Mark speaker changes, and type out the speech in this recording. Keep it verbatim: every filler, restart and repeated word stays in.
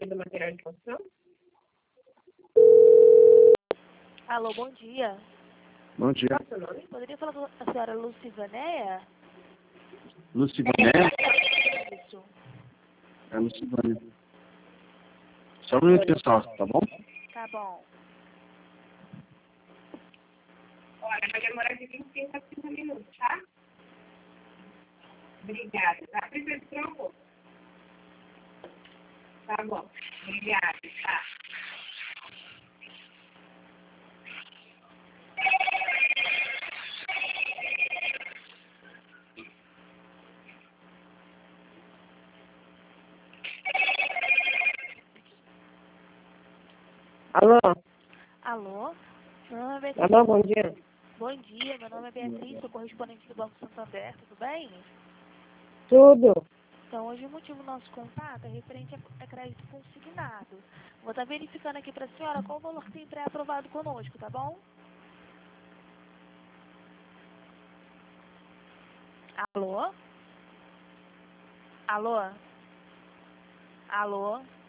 Speaker 1: do material de construção?
Speaker 2: Alô, bom dia.
Speaker 3: Bom dia.
Speaker 1: Qual é o seu nome?
Speaker 2: Poderia falar com a senhora Lucivanéia?
Speaker 3: Lucivané?
Speaker 2: Isso.
Speaker 3: É Lucivânia. Só um minuto, pessoal, tá bom?
Speaker 2: Tá bom.
Speaker 1: Olha, vai demorar de vinte e cinco a trinta minutos, tá? Obrigada. Tá? Precisa de troco? Tá bom. Obrigada, tá? Alô?
Speaker 2: Alô? Meu nome é Beatriz.
Speaker 1: Alô, bom dia.
Speaker 2: Bom dia, meu nome é Beatriz, sou correspondente do Banco Santander, tudo bem?
Speaker 1: Tudo.
Speaker 2: Então, hoje o motivo do nosso contato é referente a, a crédito consignado. Vou estar verificando aqui para a senhora qual o valor que tem pré-aprovado conosco, tá bom? Alô? Alô? Alô?